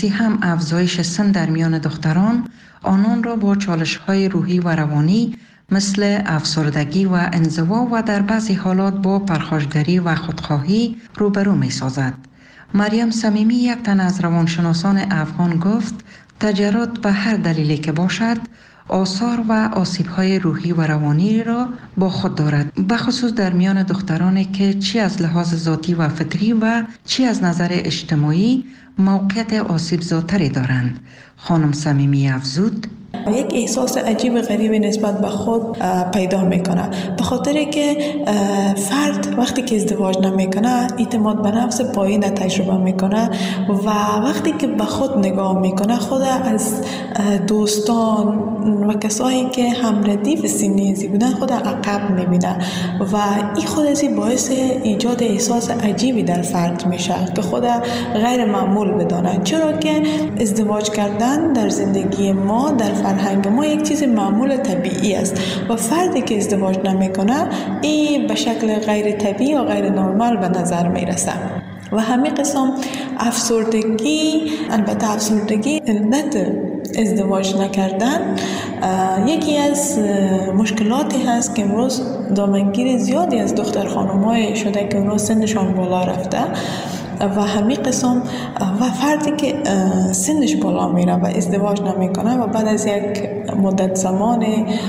اساسی هم افزایش سن در میان دختران آنان را با چالش‌های روحی و روانی مثل افسردگی و انزوا و در بعضی حالات با پرخاشگری و خودخواهی روبرو می سازد. مریم صمیمی، یک تن از روانشناسان افغان، گفت تجرد به هر دلیلی که باشد آثار و آسیب‌های روحی و روانی را با خود دارد، بخصوص در میان دخترانی که چی از لحاظ ذاتی و فطری و چی از نظر اجتماعی موقعیت آسیب‌زاتری دارند. خانم صمیمی افزود: یک احساس عجیب غریبی نسبت به خود پیدا میکنه، به خاطر که فرد وقتی که ازدواج نمیکنه اعتماد به نفس پایین تجربه میکنه و وقتی که به خود نگاه میکنه خود از دوستان و کسایی که هم ردیف سنی ازی بودن خود عقب میبینه و این خود ازی باعث ایجاد احساس عجیبی در فرد میشه که خود غیر معمول بدانه، چرا که ازدواج کردن در زندگی ما، در فرهنگ ما یک چیز معمول طبیعی است و فردی که ازدواج نمیکنه این به شکل غیر طبیعی یا غیر نرمال به نظر میرسه. و همین قسم افسردگی، البته افسردگی علت ازدواج نکردن یکی از مشکلاتی هست که امروز دامنگیر زیادی از دختر خانم‌های شده که اونها سنشان بالا رفته و همین قسم و فردی که سنش بالا میره و ازدواج نمیکنه و بعد از یک مدت زمان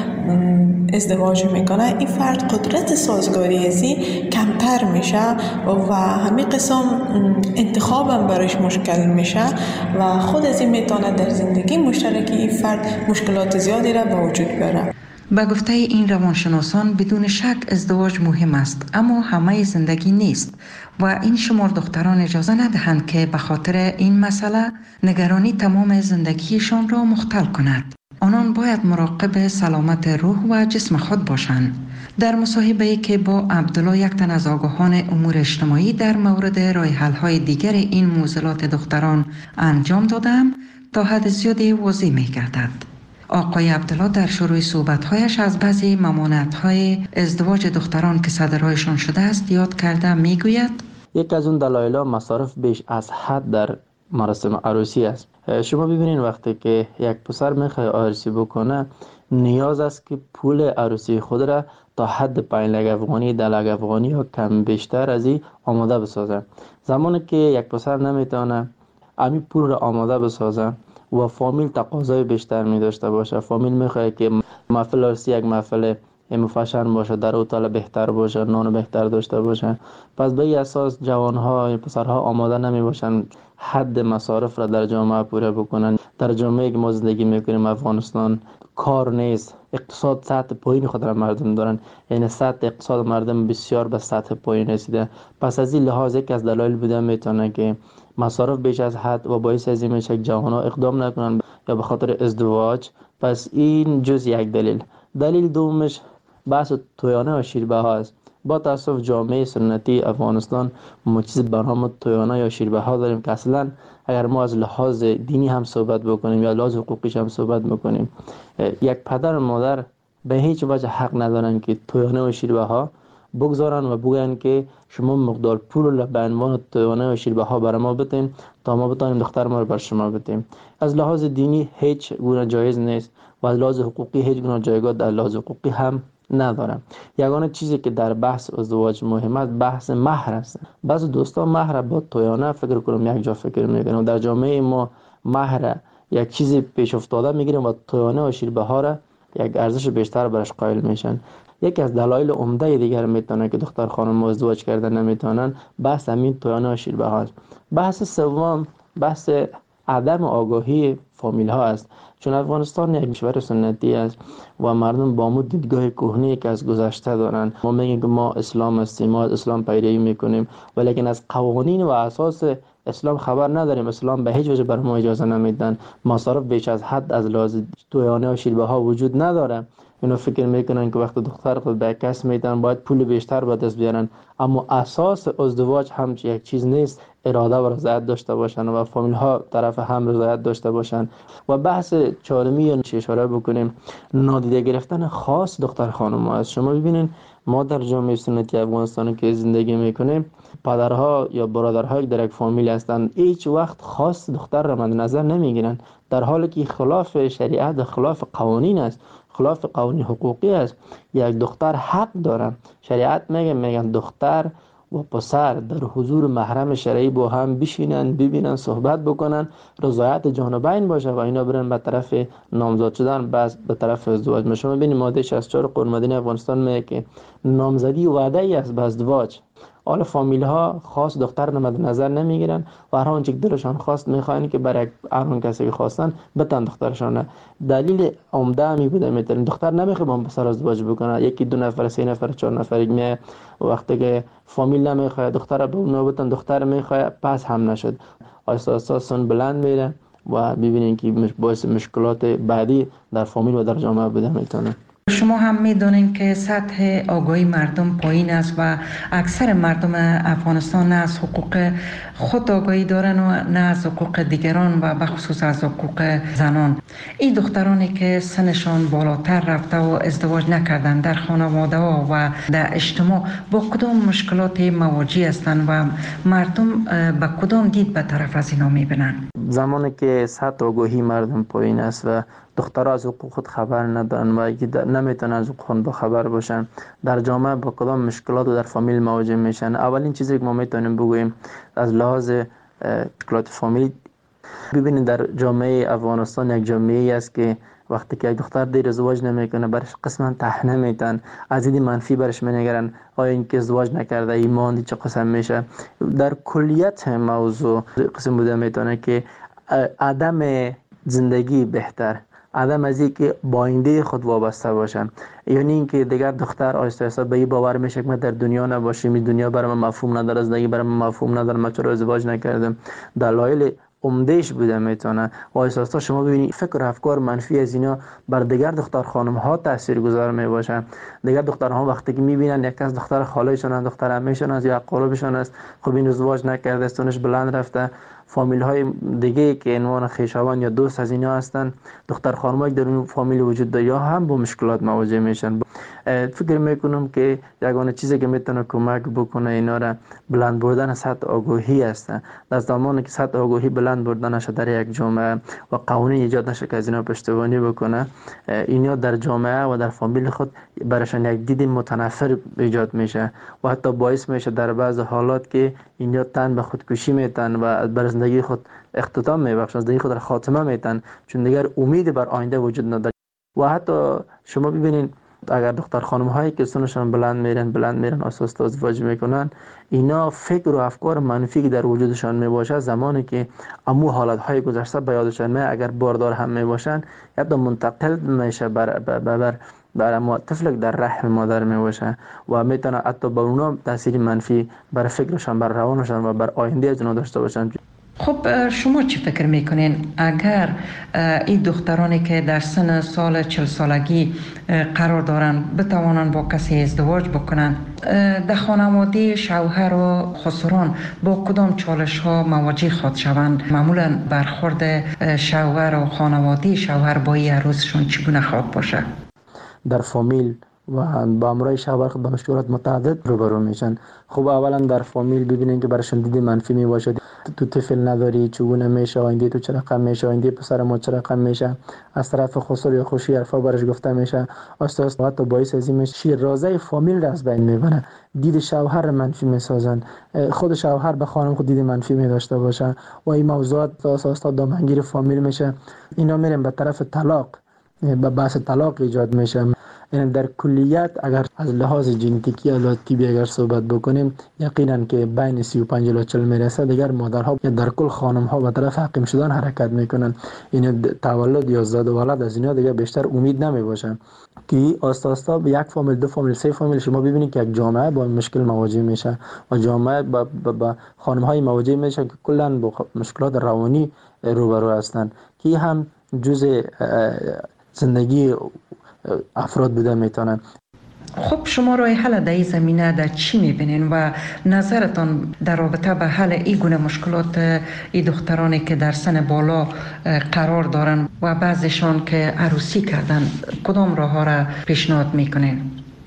ازدواج میکنه، این فرد قدرت سازگاری ازی کمتر میشه و همین قسم انتخابم برایش مشکل میشه و خود ازی میتونه در زندگی مشترکی این فرد مشکلات زیادی را به وجود بیاره. به گفته این روانشناسان بدون شک ازدواج مهم است، اما همه زندگی نیست و این شمار دختران اجازه ندهند که به خاطر این مسئله نگرانی تمام زندگیشان را مختل کند. آنان باید مراقب سلامت روح و جسم خود باشند. در مصاحبه‌ای که با عبدالله، یک تن از آگاهان امور اجتماعی، در مورد راه حل‌های دیگر این معضلات دختران انجام دادم، تا حد زیادی واضح می‌گردد. آقای عبدالله در شروع صحبت‌هایش از بعضی ممانعت‌های ازدواج دختران که صدرهایشان شده است یاد کرده می‌گوید: یک از اون دلایل مصارف بیش از حد در مراسم عروسی است. شما ببینید وقتی که یک پسر میخواد عروسی بکنه، نیاز است که پول عروسی خود را تا حد 5 لک افغانی، 10 لک افغانی یا کم بیشتر از این آماده بسازه. زمانی که یک پسر نمیتونه امی پول را آماده بسازه و فامیل تقاضای بیشتر می داشته باشه، فامیل میخواد که محفل عروسی یک محفل فشن باشه، در هتل بهتر باشه، نان بهتر داشته باشه، پس به این اساس جوانها، پسرها آماده نمی باشن حد مصارف را در جامعه پوره بکنن. در جامعه که ما زندگی میکنیم افغانستان کار نیست، اقتصاد سطح پایین خود را مردم دارن، یعنی سطح اقتصاد مردم بسیار به سطح پایین رسیده. پس از این لحاظ یک از دلایل بوده میتونه که مصارف بیش از حد و باعث از این میشه که جوانها اقدام نکنن یا به خاطر ازدواج. پس این جز یک دلیل. دلیل دومش بحث تویانه و شیربه ها است. با تاسف جامعه سنتی افغانستان ما چیز به نام تویانه یا شیربه ها داریم که اصلا اگر ما از لحاظ دینی هم صحبت بکنیم یا لحاظ حقوقیش هم صحبت بکنیم، یک پدر و مادر به هیچ وجه حق ندارن که تویانه و شیربه ها بگذارن و بگن که شما مقدار پول را به عنوان تویانه و شیربه ها برای ما بتین تا ما بتانیم دختر ما رو بر شما بتیم. از لحاظ دینی هیچ گونه جایز نیست و از لحاظ حقوقی هیچ گونه جایگاه در لحاظ حقوقی هم ندارم. یگانه چیزی که در بحث ازدواج مهم است بحث مهر است. بعضی دوستان مهر با تویانه فکر کنم یک جا فکر میکنن. در جامعه ما مهر یک چیزی پیش افتاده میگیریم و تویانه و شیربه ها را یک ارزش بیشتر برش قائل میشن. یکی از دلایل عمده دیگر میتونه که دختر خانم ازدواج کردن نمیتونن بحث همین تویانه و شیربه ها است. بحث سوم بحث عدم آگاهی فامیل ها است. چون افغانستان یک کشور سنتی است و مردم با مو دیدگاه کهنی که از گذشته دارن. ما میگیم که ما اسلام هستیم، ما از اسلام پیروی میکنیم، ولیکن از قوانین و اساس اسلام خبر نداریم. اسلام به هیچ وجه بر ما اجازه نمیدن. مصارف بیش از حد از لحاظ تویانه و شیربه ها وجود نداره. اینو فکر میکنن که وقتی دختر خود به کس میدن باید پول بیشتر به دست بیارن، اما اساس ازدواج هم یک چیز نیست. اراده و رضایت داشته باشن و فامیل ها طرف هم رضایت داشته باشن. و بحث چهارمی اشاره بکنیم نادیده گرفتن خاص دختر خانم ها است. شما ببینید ما در جامعه سنتی افغانستان که زندگی میکنیم، پدرها یا برادرها در یک فامیل هستند، هیچ وقت خاص دختر را مد نظر نمیگیرند، در حالی که خلاف شریعت و خلاف قوانین است، خلاف قوانین حقوقی است. یک دختر حق داره. شریعت میگن دختر و پسر در حضور محرم شرعی با هم بشینن، ببینن، صحبت بکنن، رضایت جانبین باشه و اینا برن به طرف نامزد شدن، بس به طرف ازدواج. شما ببینید ماده 64 قانون مدنی افغانستان میگه که نامزدی وعده ای است به ازدواج. حالا فامیل ها خاص دختر مد نظر نمیگیرن و هر آنچه که دلشان خواست میخواین که برای هر کسی که خواستن بتن دخترشان. دلیل عمده می بوده میتونن دختر نمیخواد با پسر ازدواج بکنه، یکی دو نفر، سه نفر، چهار نفر میه، وقتی که فامیل نمیخواد دختر به اونها بتن، دختر میخواد پس هم نشد، آهسته سن بلند میره و ببینین که باعث مشکلات بعدی در فامیل و در جامعه بوده میتونه. شما هم میدونین که سطح آگاهی مردم پایین است و اکثر مردم افغانستان نه از حقوق خود آگاهی دارن و نه از حقوق دیگران و بخصوص از حقوق زنان. این دخترانی که سنشان بالاتر رفته و ازدواج نکردن در خانواده ها و در اجتماع با کدام مشکلات مواجه هستند و مردم به کدام دید به طرف از اینا میبینن؟ زمانی که سطح آگاهی مردم پایین است و دخترها از حقوق خود خبر ندارن و نمیتونن از حقوق خود خبر باشن، در جامعه با کدام مشکلات و در فامیل مواجه میشن. اولین چیزی که ما میتونیم بگوییم از لحاظ مشکلات فامیل، ببینید در جامعه افغانستان یک جامعه است که وقتی که یک دختر دیر ازدواج نمیکنه برش قسما طعنه میتن، از دید منفی برش مینگرن، آیا این که ازدواج نکرده ایمان چه قسم میشه. در کلیت موضوع قسم بوده میتونه که عدم زندگی بهتر، عدم از این که با آینده خود وابسته باشن، یعنی اینکه دیگر دختر آهسته آهسته به این باور میشه که من در دنیا نباشم، این دنیا برای من مفهوم نداره، زندگی برای من مفهوم نداره، من چرا ازدواج نکردم. دلایل عمدهش بوده میتونه و آهسته شما ببینید فکر و افکار منفی از اینا بر دیگر دختر خانم ها تاثیرگذار میباشن. دیگر دخترها وقتی که میبینن یک از دختر خالهشون، دختر عمهشون است یا قربشون است، خب این ازدواج نکرده، سنش بلند رفته، فامیل های دیگه که عنوان خویشاوند یا دوست از اینا هستن، دختر خانمایی در اون فامیل وجود داره یا هم با مشکلات مواجه میشن. فکر میکنم که یگانه چیزی که میتونه کمک بکنه اینا را بلند بردن سطح آگاهی است. در زمانی که سطح آگاهی بلند بردن نشه در یک جامعه و قوانین ایجاد نشه که از اینا پشتیبانی بکنه، اینا در جامعه و در فامیل خود براشون یک دید متنفر ایجاد میشه و حتی باعث میشه در بعض حالات که اینا تن به خودکشی میتن و بر زندگی خود اختتام میبخشن، زندگی خود را خاتمه میتن، چون دیگر امید بر آینده وجود نداره. و حتی شما ببینید اگر دختر خانم هایی که سنشان بلند میرن اساس ازدواج میکنن، اینا فکر و افکار منفی که در وجودشان میباشه زمانی که امو حالت های گذشته به یادشان میاد، اگر باردار هم میباشن یا منتقل میشه بر طفل در رحم مادر میباشه و میتونه حتی به اونا تاثیر منفی بر فکرشان، بر روانشان و بر آینده از اونا داشته باشن. خب شما چی فکر میکنین اگر این دخترانی که در سن سال 40 سالگی قرار دارن بتوانن با کسی ازدواج بکنن، در خانواده شوهر و خسران با کدام چالش ها مواجه خود شوند؟ معمولا برخورد شوهر و خانواده شوهر با این عروسشون چگونه خواهد باشه؟ در فامیل و با امرای شوهر خود به مشکلات متعدد روبرو میشن. خب اولا در فامیل ببینین که براشون دید منفی میباشه، تو طفل نداری چگونه میشه، آینده تو چه رقم میشه، آینده پسر ما چه رقم میشه، از طرف خسر یا خوشی حرفا برش گفته میشه، آستا حتی باعث از این میشه شیرازه فامیل را از بین میبره، دید شوهر منفی میسازن، خود شوهر به خانم خود دید منفی میداشته باشه و این موضوعات آستا دامنگیر فامیل میشه. اینا میرن به طرف طلاق، به بحث طلاق ایجاد میشه. یعنی در کلیت اگر از لحاظ ژنتیکی یا لحاظ طبی اگر صحبت بکنیم، یقینا که بین 35 الی 40 میرسه دیگر مادرها یا در کل خانم ها به طرف حقیم شدن حرکت میکنن. این تولد یا زاد و ولد از اینا دیگر بیشتر امید نمیباشه که آستا به یک فامیل، دو فامیل، سه فامیل شما ببینید که یک جامعه با مشکل مواجه میشه و جامعه با خانم های مواجه میشه که کلا با مشکلات روانی روبرو هستند که هم جزء زندگی افراد بوده میتونن. خب شما راه حل در این زمینه در چی میبینین و نظرتان در رابطه به حل این گونه مشکلات این دخترانی که در سن بالا قرار دارن و بعضیشان که عروسی کردن، کدام راه ها را پیشنهاد میکنین؟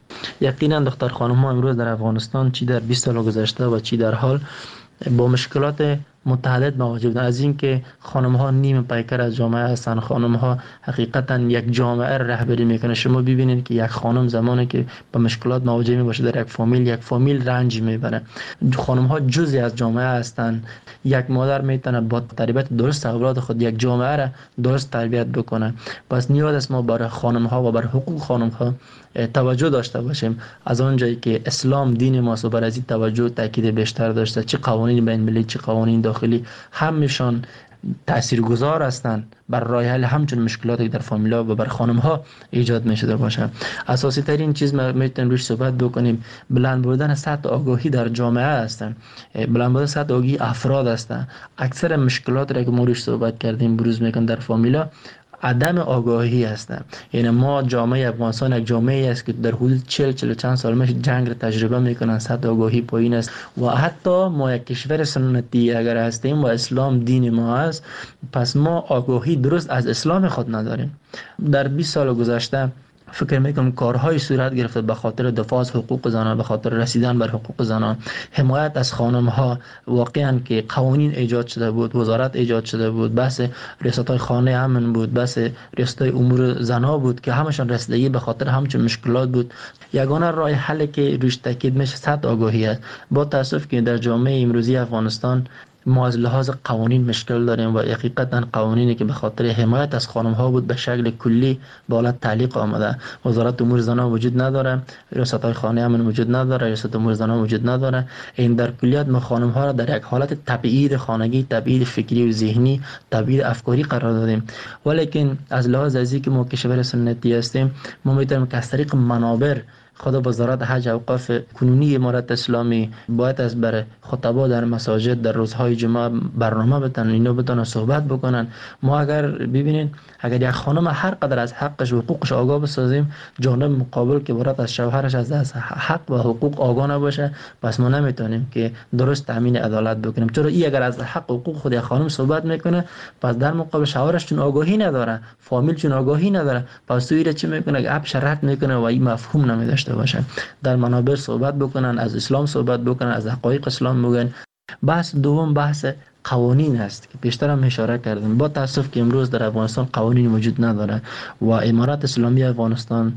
یقینا دختر خانم ها امروز در افغانستان چی در 20 سال گذشته و چی در حال با مشکلات متعدد مواجه بودن. از اینکه خانم ها نیم پیکر از جامعه هستند، خانم ها حقیقتا یک جامعه رهبری میکنه. شما ببینید که یک خانم زمانی که با مشکلات مواجه می باشه در یک فامیل رنج میبره. خانم ها جزئی از جامعه هستند. یک مادر میتونه با تربیت درست اولاد خود یک جامعه را درست تربیت بکنه. پس نیاز است ما برای خانم ها و برای حقوق خانم ها توجه داشته باشیم. از آنجایی که اسلام دین ماست و بر از این توجه تاکید بیشتر داشته، چه قوانین بین المللی چه قوانین داخلی همشان تاثیرگذار هستند بر راه حل همچون مشکلاتی در فامیلا و بر خانم ها ایجاد میشده باشه. اساسی ترین چیز ما میتونیم روش صحبت بکنیم بلند بردن سطح آگاهی در جامعه هستند. بلند بردن سطح آگاهی افراد هستند. اکثر مشکلات را که ما روش صحبت کردیم بروز میکنن در فامیلا عدم آگاهی هستند. یعنی ما جامعه افغانستان یک جامعه است که در حدود 40 چند سال میشه جنگ را تجربه میکنن، سطح آگاهی پایین است و حتی ما یک کشور سنتی اگر هستیم و اسلام دین ما است، پس ما آگاهی درست از اسلام خود نداریم. در 20 سال گذشته فکر میکنم کارهای صورت گرفته به خاطر دفاع از حقوق زنان، به خاطر رسیدن بر حقوق زنان، حمایت از خانم ها. واقعا که قوانین ایجاد شده بود، وزارت ایجاد شده بود، بحث ریاست های خانه امن بود، بحث ریاست های امور زنا بود که همشان رسیدگی به خاطر همچون مشکلات بود. یگانه راه حل که روش تاکید میشه سطح آگاهی است. با تاسف که در جامعه امروزی افغانستان ما از لحاظ قوانین مشکل داریم و حقیقتا قوانینی که به خاطر حمایت از خانم ها بود به شکل کلی به حالت تعلیق آمده. وزارت امور زنان وجود نداره، ریاست های خانه امن وجود نداره، ریاست امور زنان وجود نداره. این در کلیت ما خانم ها را در یک حالت تبعید خانگی، تبعید فکری و ذهنی، تبعید افکاری قرار دادیم. ولیکن از لحاظ ازی که ما کشور سنتی هستیم، ما میتونیم که از طریق منابر خود وزارت حج اوقاف کنونی امارت اسلامی باید از بر خطبا در مساجد در روزهای جمعه برنامه بتن، اینا بتونن صحبت بکنن. ما اگر ببینین اگر یک خانم هر قدر از حقش و حقوقش آگاه بسازیم، جانب مقابل که برات از شوهرش از حق و حقوق آگاه نباشه، پس ما نمیتونیم که درست تامین عدالت بکنیم. چرا این اگر از حق و حقوق خود یک خانم صحبت میکنه، پس در مقابل شوهرش چون آگاهی نداره، فامیل چون آگاهی نداره، پس توی چی میکنه؟ اپ شرط میکنه و این مفهوم نمیداشته باشه. در منابر صحبت بکنن، از اسلام صحبت بکنن، از حقایق اسلام بگن. بحث دوم بحث قوانین است که پیشتر هم اشاره کردم. با تاسف که امروز در افغانستان قوانین وجود نداره و امارت اسلامی افغانستان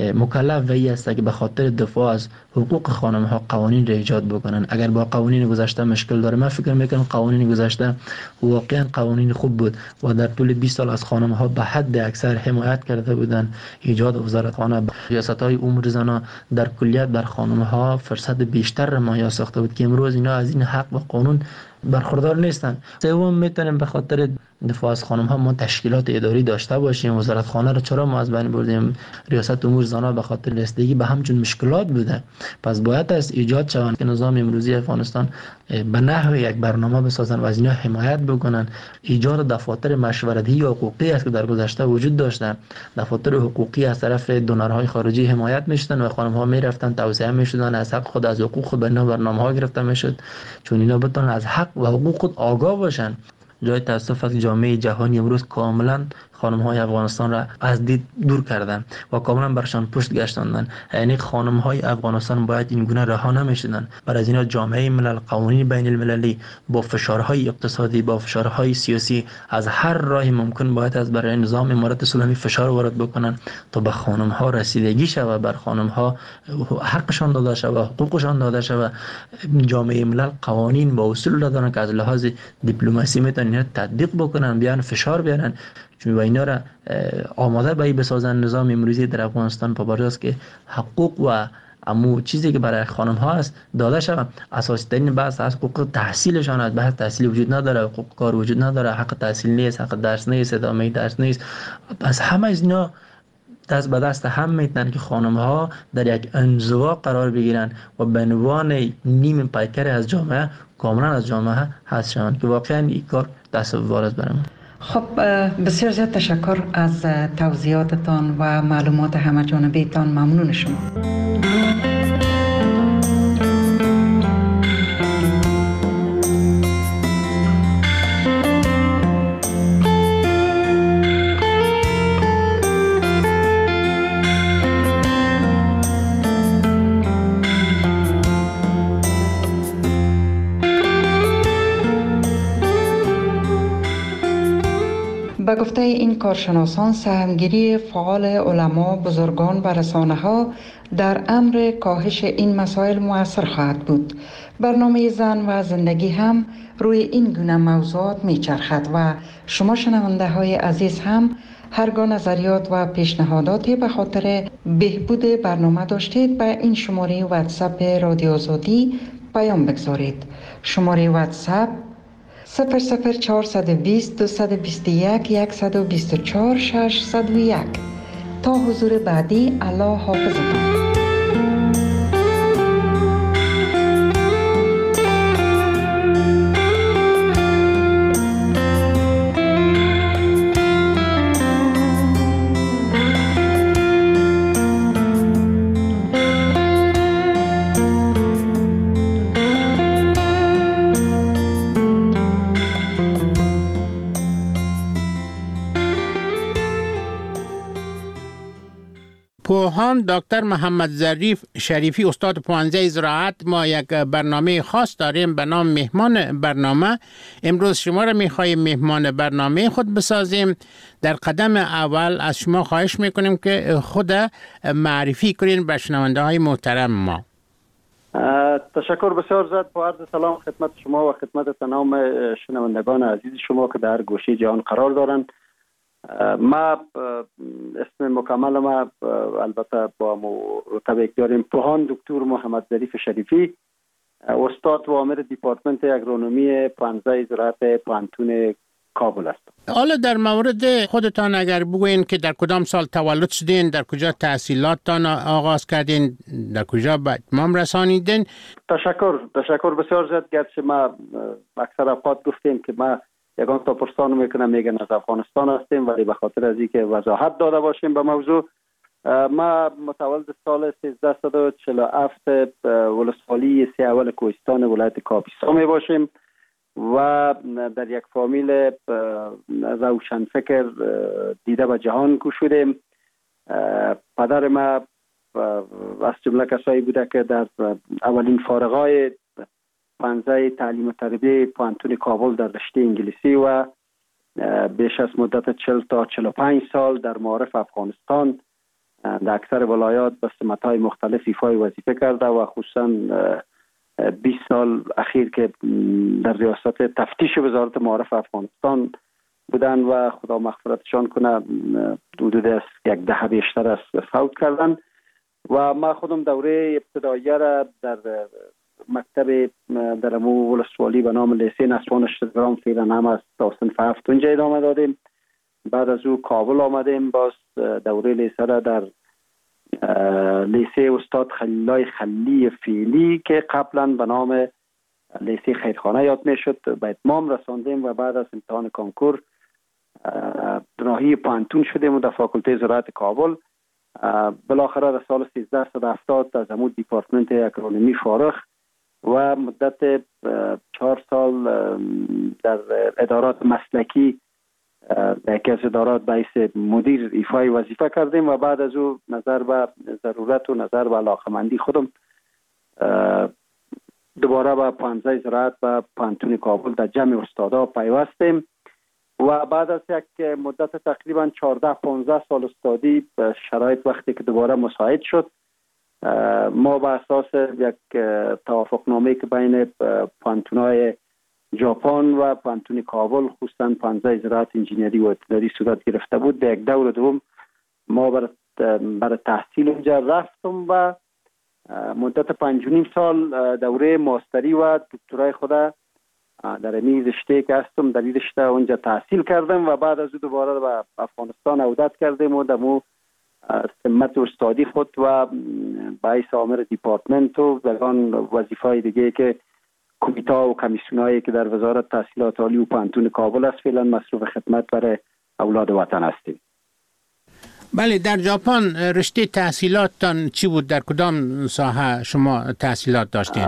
مکلف وی است که به خاطر دفاع از حقوق خانم ها قوانین را ایجاد بکنن. اگر با قوانین گذشته مشکل داره، من فکر میکنم قوانین گذشته واقعا قوانین خوب بود و در طول 20 سال از خانم ها به حد اکثر حمایت کرده بودن. ایجاد وزارتخانه، ریاست های امور زنان در کلیت بر خانم ها فرصت بیشتر مهیا ساخته بود که امروز اینا از این حق و قانون برخوردار نیستن. سوم میتونیم به خاطر دفاع از خانم ها ما تشکیلات اداری داشته باشیم. وزارت خانه رو چرا ما از بین بردیم؟ ریاست امور زنان به خاطر رسیدگی به همچون مشکلات بوده. پس باید از ایجاد شوند که نظام امروزی افغانستان به نحو یک برنامه بسازن و از اینا حمایت بکنن. ایجاد دفاتر مشورتی یا حقوقی است که در گذشته وجود داشتن. دفاتر حقوقی از طرف دونرهای خارجی حمایت میشدن و خانم ها میرفتن توسعه میشدن، از حق خود از حقوق خود به برنامه ها گرفته میشد چون اینا بتونن از حق و حقوق خود آگاه باشن. جای تاسف است جامعه جهانی امروز کاملا خانم های افغانستان را از دید دور کردن و کاملا برشان پشت گشتاندن. یعنی خانم های افغانستان باید این گونه رها نمیشدن. برای اینا جامعه ملل، قوانین بین المللی با فشارهای اقتصادی، با فشارهای سیاسی از هر راهی ممکن باید از برای نظام امارت اسلامی فشار وارد بکنن تا به خانم ها رسیدگی شود، بر خانم ها حقشان داده شود، حقوقشان داده شود. جامعه ملل قوانین با اصول دارن که از لحاظ دیپلماسی میتونن تطبیق بکنن، بیان فشار بیارن چون با اینا را آماده به بسازن. نظام امروزی در افغانستان پابرجاست که حقوق و امو چیزی که برای خانم ها است داده شود. اساسی ترین بحث از حقوق تحصیلشان است. بحث تحصیل وجود نداره، حقوق کار وجود نداره، حق تحصیل نیست، حق درس نیست، ادامه درس نیست. پس همه از اینا دست به دست هم میتونن که خانم ها در یک انزوا قرار بگیرن و به عنوان نیم پیکر از جامعه کاملا از جامعه حذف شوند که واقعا این کار تصور است برام. خب بسیار زیاد تشکر از توضیحاتتان و معلومات همه جانبیتان. ممنون شما. به گفته این کارشناسان سهمگیری فعال علما، بزرگان و رسانه‌ها در امر کاهش این مسائل مؤثر خواهد بود. برنامه زن و زندگی هم روی این گونه موضوعات میچرخد و شما شنونده های عزیز هم هرگاه نظریات و پیشنهاداتی به خاطر بهبود برنامه داشتید به این شماره واتساپ رادیو آزادی پیام بگذارید. شماره واتساپ 00420 221 124 601. تا حضور بعدی، الله حافظتان. پوهان دکتر محمد ظریف شریفی استاد پوهنځی زراعت ما یک برنامه خاص داریم به نام مهمان برنامه. امروز شما را می‌خواهیم مهمان برنامه خود بسازیم. در قدم اول از شما خواهش میکنیم که خود معرفی کنین به شنونده های محترم ما. تشکر بسیار زیاد. با عرض سلام خدمت شما و خدمت تمام شنوندگان عزیز شما که در گوشه جهان قرار دارند. ما اسم مکمل ما البته با رتبه داریم پوهان دکتر محمد ظریف شریفی، استاد و عامل دیپارتمنت اگرونومی پوهنځی زراعت پوهنتون کابل است. حالا در مورد خودتان اگر بگوین که در کدام سال تولد شدین، در کجا تحصیلاتتان آغاز کردین، در کجا به اتمام رسانیدین؟ تشکر بسیار زیاد. گرچه ما اکثر اوقات گفتیم که ما یگان تا پرسان میکنم میگن از افغانستان هستیم، ولی به خاطر از اینکه وضاحت داده باشیم به موضوع، ما متولد سال 1347 ولسوالی سی اول کوهستان ولایت کاپیسا می باشیم و در یک فامیل روشنفکر دیده به جهان کوشیدیم. پدر ما از جمله کسایی بوده که در اولین فارغای پوهنځی تعلیم و تربیه پوهنتون کابل در رشته انگلیسی و بیش از مدت 40 تا 45 سال در معارف افغانستان در اکثر ولایات به سمت‌های مختلف ایفای وظیفه کرده و خصوصا 20 سال اخیر که در ریاست تفتیش وزارت معارف افغانستان بودن و خدا مغفرتشان کنه، حدود از یک دهه بیشتر از فوت کردن. و ما خودم دوره ابتدایی را در مکتب در امو ولسوالی به نام لیسه نسوان اشترام فعلا هم از تا صنف 7 اونجا ادامه دادیم. بعد از او کابل آمدیم، باز دوره لیسه را در لیسه استاد خلیلای خلی فعلی که قبلا به نام لیسه خیرخانه یاد میشد به اتمام رساندیم و بعد از امتحان کانکور راهی پوهنتون شدیم و در فاکولته زراعت کابل. بالاخره در سال 1370 از امو دیپارتمنت اگرونومی فارغ و مدت 4 سال در ادارات مسلکی در یکی از ادارات به حیث مدیر ایفای وظیفه کردیم و بعد از او نظر به ضرورت و نظر به علاقمندی خودم دوباره به پوهنځی زراعت و پوهنتون کابل در جمع استادا پیوستیم و بعد از یک مدت تقریبا 14-15 سال استادی شرایط وقتی که دوباره مساعد شد، ما به اساس یک توافقنامه که بین پوهنتون‌های ژاپن و پوهنتون کابل خصوصا پوهنځی زراعت انجینری و اطلاعاتی صورت گرفته بود، به یک دور دوم ما برای تحصیل اونجا رفتم و مدت 5.5 سال دوره ماستری و دکترای خود در این رشته که هستم در این رشته اونجا تحصیل کردم و بعد از او دوباره به افغانستان عودت کردیم و دمو سمت استادی خود و باعث عامل دیپارتمنت و دگان وظیفه‌های دیگه که کمیته و کمیسیونایی که در وزارت تحصیلات عالی و پوهنتون کابل است فعلا مصروف خدمت برای اولاد وطن هستیم. بله، در ژاپن رشته تحصیلاتتان چی بود؟ در کدام ساحه شما تحصیلات داشتین؟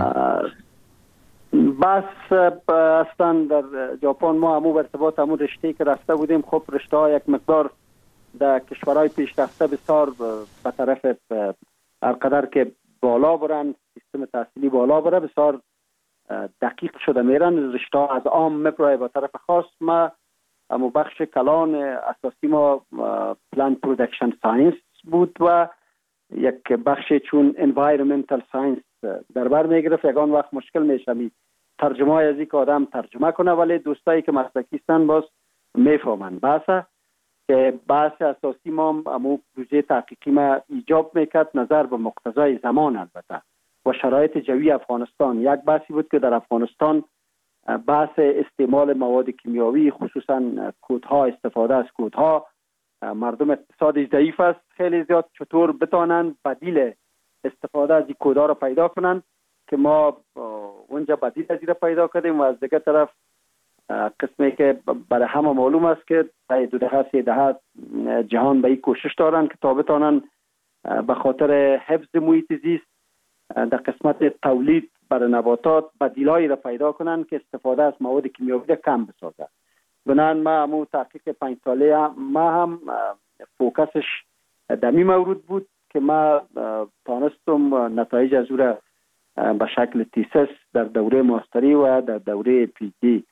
بس اصلا در ژاپن ما همو برتباط همو رشته که رفته بودیم، خب رشته ها یک مقدار در کشورهای پیشرفته بسیار به طرف هر قدر که بالا برن، سیستم تحصیلی بالا بره بسیار دقیق شده میرن. رشته ها از عام میبره به طرف خاص. ما اما بخش کلان اساسی ما پلان پرودکشن ساینس بود و یک بخش چون انوایرمنتال ساینس در بر میگرفت. یگان وقت مشکل میشه ترجمه از این که آدم ترجمه کنه، ولی دوستایی که مسلکی هستن باز میفهمن. بحثه که بحث اساسی ما امو پروژه تحقیقی ما ایجاب میکرد نظر به مقتضای زمان البته و شرایط جوی افغانستان. یک بحثی بود که در افغانستان بحث استعمال مواد کیمیاوی خصوصا کودها، استفاده از کودها، مردم اقتصادی ضعیف است خیلی زیاد، چطور بتانند بدیل استفاده از این کودها را پیدا کنند که ما اونجا بدیل از این را پیدا کردیم. و از دیگه طرف قسمی که برای همه معلوم است که تا 2 دهه 3 دهه جهان به این کوشش دارند که تا بتانند به خاطر حفظ محیط زیست در قسمت تولید برای نباتات بدیلایی را پیدا کنند که استفاده از مواد کیمیاوی را کم بسازد. بنان ما همون تحقیق 5 ساله ما هم فوکسش دمی مورد بود که ما تانستم نتایج از او را به شکل تیسس در دوره ماستری و در دوره پی دی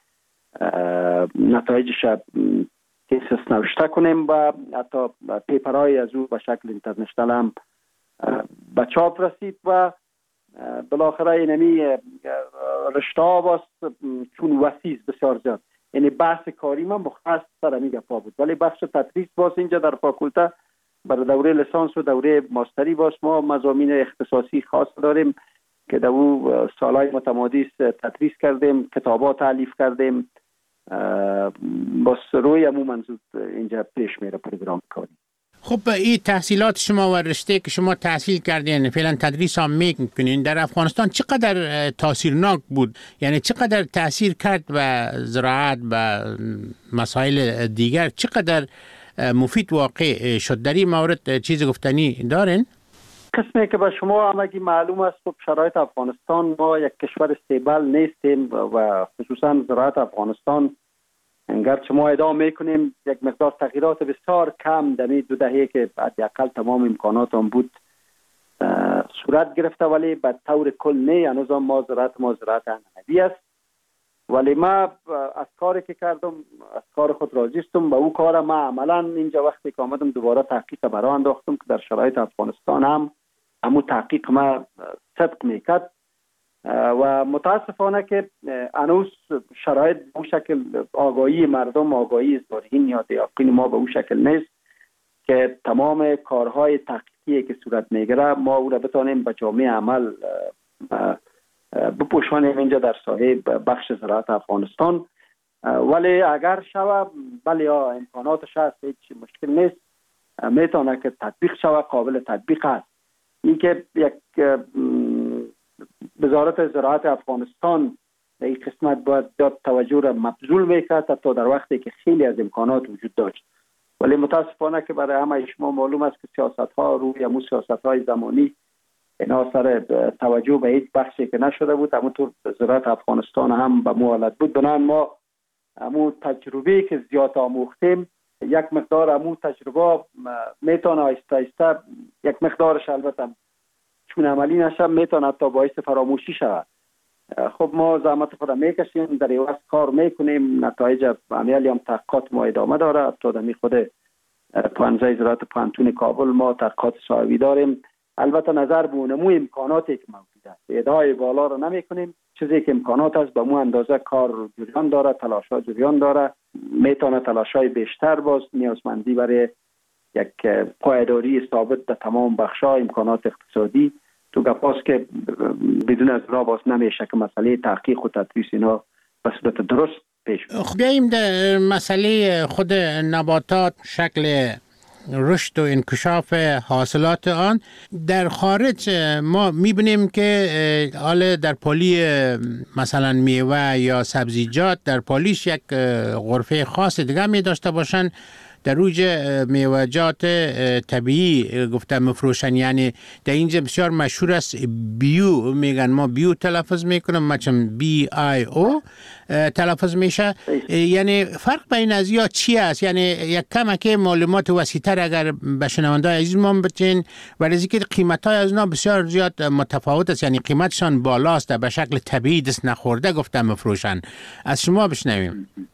نتایجش تیسس نوشته کنیم و حتی پیپرهای از او به شکل اینترنشنال هم به چاپ رسید و بالاخره اینمی رشته ها باست چون وسیع بسیار زیاد. یعنی بحث کاری ما مختص سر همی گپا بود، ولی بخش تدریس باز اینجا در فاکولته برای دوره لیسانس و دوره ماستری باز ما مضامین اختصاصی خاص داریم که در او سالهای متمادی تدریس کردیم، کتابات تالیف کردیم. باز روی همون منظور اینجا پیش میره پروگرام کاری. خب این تحصیلات شما و رشته که شما تحصیل کردین فعلا تدریس هم میکنین در افغانستان چقدر تاثیرناک بود؟ یعنی چقدر تاثیر کرد و زراعت و مسائل دیگر چقدر مفید واقع شد؟ در این مورد چیز گفتنی دارین؟ قسمی که به شما همگی معلوم است خب شرایط افغانستان ما یک کشور استیبل نیستیم و خصوصا زراعت افغانستان گرچه ما ادامه میکنیم یک مقدار تغییرات بسیار کم در 2 دهه که حداقل تمام امکانات هم بود صورت گرفته، ولی به طور کل نه. هنوز ما زراعت انعنوی است، ولی ما از کاری که کردم از کار خود راضی هستم. به او کار ما عملا اینجا وقتی که آمدم دوباره تحقیق برای انداختم که در شرایط افغانستان هم همون تحقیق ما صدق میکرد و متاسفانه که هنوز شرایط به اون شکل آگاهی مردم، آگاهی زارعین یا دیاقین ما به اون شکل نیست که تمام کارهای تحقیقی که صورت میگیره ما او را بتانیم به جامعه عمل بپوشانیم اینجا در ساحه بخش زراعت افغانستان. ولی اگر شوه بله یا امکاناتش هست هیچ مشکل نیست، میتونه که تطبیق شوه، قابل تطبیق است. این که یک وزارت زراعت افغانستان در این قسمت باید توجه را مبذول میکرد تا در وقتی که خیلی از امکانات وجود داشت. ولی متاسفانه که برای همه شما معلوم است که سیاست ها روی همون سیاست های زمانی اینا سر توجه به هیچ بخشی که نشده بود، همونطور زراعت افغانستان هم به موالت بود. بنابراین ما همون تجربه که زیاد آموختیم یک مقدار همون تجربه میتونه آیسته آیسته یک مقدارش البته چون عملی نشه میتونه تا باعث فراموشی شود. خب ما زحمت خود میکشیم، در عوض کار میکنیم، نتایج عملی هم تحقیقات ما ادامه داره. تا در خود پوهنځی زراعت پوهنتون کابل ما تحقیقات صاحبی داریم. البته نظر به اونمو امکاناتی که موجود است ادعای بالا رو نمی کنیم، چیزی که امکانات است به مو اندازه کار جریان داره، تلاش‌ها جریان داره، میتونه تلاش‌های بیشتر باز نیازمندی برای یک پایداری ثابت در تمام بخش‌ها امکانات اقتصادی تو گپاست که بدون از راه باز نمیشه که مسئله تحقیق و تدریس اینا به صورت درست پیش بره. خب بیاییم در مسئله خود نباتات، شکل رشد و انکشاف حاصلات آن در خارج ما میبینیم که حالا در پالی مثلا میوه یا سبزیجات در پالیش یک غرفه خاص دیگه می داشته باشن، در روج میوه‌جات طبیعی گفتم مفروشن. یعنی در اینجا بسیار مشهور است بیو، میگن ما بیو تلفظ میکنم، مثلا BIO تلفظ میشه. یعنی فرق بین از یا چی است؟ یعنی یک کمک معلومات وسیع‌تر اگر به شنونده‌های عزیز ما بتین، ولی از اینکه قیمت‌های از اینا بسیار زیاد متفاوت است، یعنی قیمتشان بالاست، به شکل طبیعی دست نخورده گفتم مفروشن. از شما بشنویم.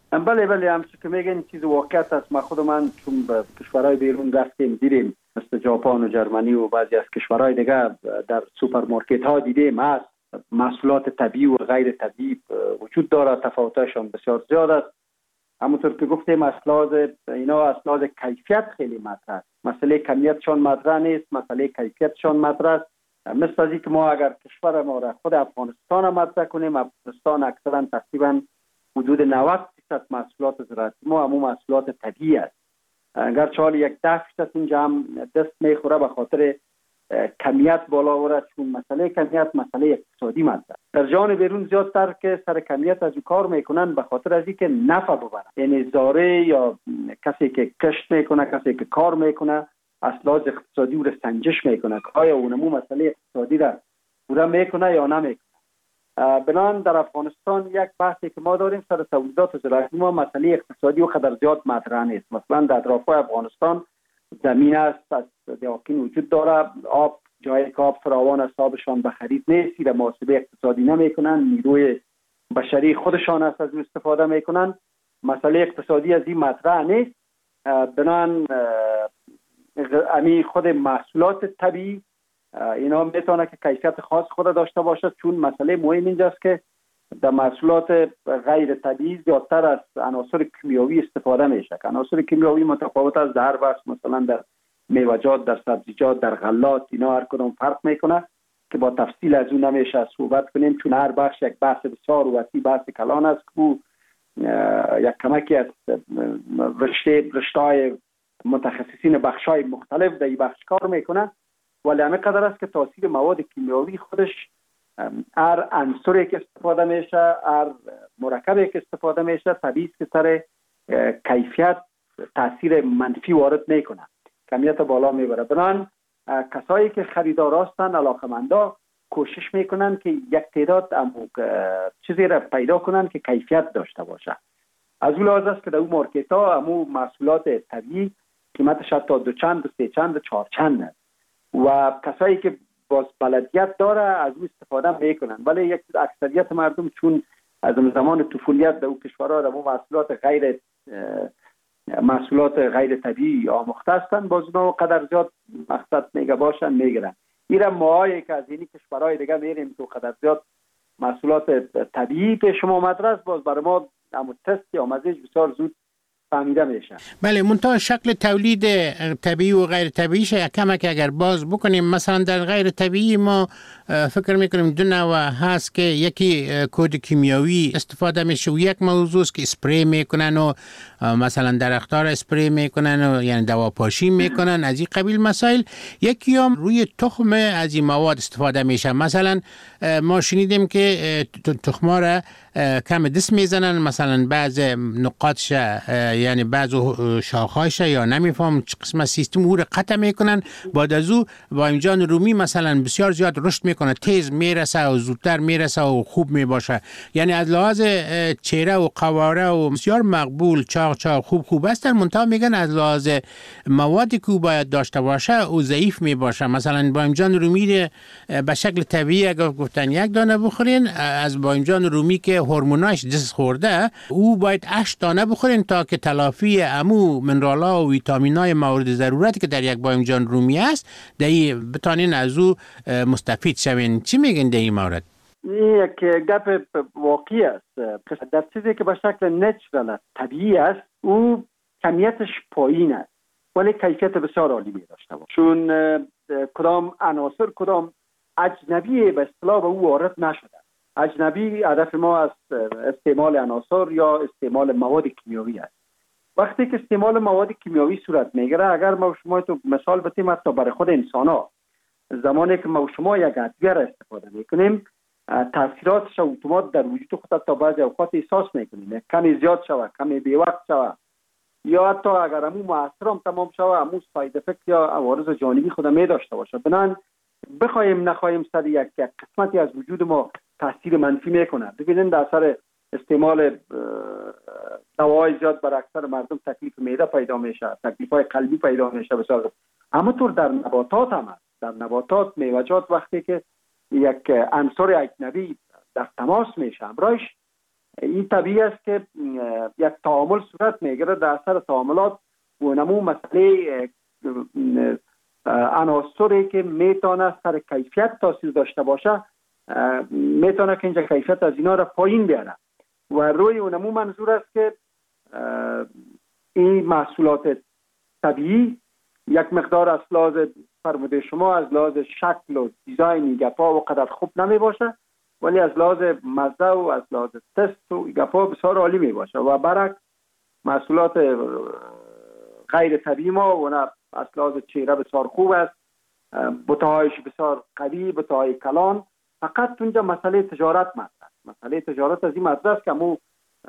بله همچون که میگن چیز واقعیت است. ما چون به کشورهای بیرون رفتیم دیدیم، مثل ژاپن و جرمنی و بعضی از کشورهای دیگه در سوپرمارکت ها دیدیم هست محصولات طبیعی و غیر طبیعی وجود دارد، تفاوتشان بسیار زیاد است. همونطور که گفتیم اینا از لحاظ کیفیت خیلی مطرح است. مسئله کمیتشان مطرح نیست، مسئله کیفیتشان مطرح است. مثل از اینکه ما اگر کشور ما را خود افغانستان را مطرح کنیم، افغانستان اکثرا تقریبا حدود 90% محصولات زراعتی ما همون محصولات طبیعی است. اگر چال 10% اینجا هم دست میخوره به خاطر کمیت بالا ورد، چون مسئله کمیت مسئله اقتصادی مطرح. در جهان بیرون زیادتر که سر کمیت از کار میکنن به خاطر از اینکه نفع ببرن، یعنی زاره یا کسی که کشت میکنه، کسی که کار میکنه از لحاظ اقتصادی او را سنجش میکنه که آیا اونمو مسئله اقتصادی را پورا میکنه یا نمیکنه. بنان در افغانستان یک بحثی که ما داریم سر تولیدات زراعتی ما مسئله اقتصادی و قدر زیاد مطرح نیست. مثلا در اطراف افغانستان زمین است، از دیاکین وجود داره، آب جای که آب فراوان است، آبشان به خرید نیست، و محاسبه اقتصادی نمیکنن، نیروی بشری خودشان است از استفاده میکنن، مسئله اقتصادی از این مطرح نیست. بنان امی خود محصولات طبیعی اینا میتونه که کیفیت خاص خود داشته باشد، چون مسئله مهم اینجاست که در محصولات غیر طبیعی زیادتر از عناصر کیمیاوی استفاده میشه. عناصر کیمیاوی متفاوت است در هر بخش، مثلا در میوه‌جات، در سبزیجات، در غلات، اینا هر کدوم فرق میکنه که با تفصیل از اون نمیشه صحبت کنیم، چون هر بخش یک بحث بسیار وسیع، بحث کلان است که یک کمکی از رشته‌های متخصصین بخش‌های مختلف در این بخش کار میکنه. ولی همه قدر است که تاثیر مواد کیمیاوی خودش هر عنصری که استفاده میشه، هر مرکبی که استفاده میشه، طبیعی که سر کیفیت تاثیر منفی وارد میکنه، کمیت بالا میبره. بنان کسایی که خریدار هستند، علاقمندا، کوشش میکنن که یک تعداد چیزی را پیدا کنن که کیفیت داشته باشه. از اون لحاظ است که در اون مارکت ها همو محصولات طبیعی قیمتش حتی 2 چند، 3 چند، 4 چند است و کسایی که باز بلدیت داره از اون استفاده میکنن. ولی یک اکثریت مردم چون از زمان طفولیت در اون کشورها در محصولات غیر طبیعی آموخته هستند، باز اونا قدر زیاد مقصد میگه باشن میگیرن. ایران ماهایی که از این کشورهای دیگه میریم تو قدر زیاد محصولات طبیعی پیش ما مدرس، باز برای ما همون تست یا مزیج بسیار زود فهمیده میشه. بله، منتها شکل تولید طبیعی و غیر طبیعیش کمک اگر باز بکنیم، مثلا در غیر طبیعی ما فکر میکنیم 2 نوع هست که یکی کود کیمیاوی استفاده میشه و یک موضوع است که اسپری میکنن و مثلا درختار اسپری میکنن و یعنی دواپاشی میکنن، از این قبیل مسائل. یکی هم روی تخم از این مواد استفاده میشه. مثلا ما شنیدیم که تخما را کم دست میزنن، مثلا بعض نقاطش یعنی بعض شاخهایش یا نمیفهم چه قسم سیستم او را قطع میکنن، بعد از او بایمجان رومی مثلا بسیار زیاد رشد میکنه، تیز میرسه و زودتر میرسه و خوب میباشه. یعنی از لحاظ چهره و قواره و بسیار مقبول، چاق خوب هستن، منتها میگن از لحاظ موادی که باید داشته باشه او ضعیف میباشه. مثلا بایمجان رومی به شکل طبیعی اگر گفتن 1 دانه بخورین، از بایمجان رومی که هورموناش دست خورده او باید 8 دانه بخورین تا که تلافی امو منرال‌ها و ویتامین‌های مورد ضرورتی که در یک بایمجان رومی است دایی بتانین از او مستفید شوین. چی میگن در این مورد؟ یک گپ واقعی است. در چیزی که به شکل نچرال طبیعی است او کمیتش پایین است ولی کیفیت بسیار عالی می داشته باشه، چون کدام عناصر کدام اجنبی به اصطلاح به او وارد نشده. اجنبی هدف ما از استعمال عناصر یا استعمال مواد کیمیاوی است. وقتی که استعمال مواد کیمیاوی صورت میگیره، اگر ما شما تو مثال بتیم حتی برای خود انسان ها، زمانی که ما شما یک ادویه را استفاده میکنیم تاثیراتش اتومات در وجود خود تا بعضی اوقات احساس میکنیم، کمی زیاد شوه، کمی بی وقت شوه، یا حتی اگر همون مؤثر هم تمام شوه همون ساید افکت یا عوارض جانبی خود می داشته باشه. بنان بخوایم نخواهیم سر یک قسمتی از وجود ما تاثیر منفی میکنه. ببینید در اثر استعمال دوای زیاد بر اکثر مردم تکلیف معده پیدا میشه، تکلیف‌های قلبی پیدا میشه بسیار. اما طور در نباتات هم هست. در نباتات میوه‌جات وقتی که یک عنصر اجنبی در تماس میشه همراهش، این طبیعی است که یک تعامل صورت میگیره. در اثر تعاملات و نمو مسئله عناصری که میتونه سر کیفیت تاثیر داشته باشه میتونه که اینجا کیفیت از اینا را پایین بیاره و روی اونمو منظور است که این محصولات طبیعی یک مقدار از لحاظ فرموده شما از لحاظ شکل و دیزاین گپا و قدر خوب نمی باشه، ولی از لحاظ مزه و از لحاظ تست و گپا بسیار عالی می باشه و برعکس محصولات غیر طبیعی ما و نه از لحاظ چهره بسیار خوب است، بوتهایش بسیار قوی، بوتهای کلان. فقط اونجا مسئله تجارت مطرح است. مسئله تجارت از این مطرح است که مو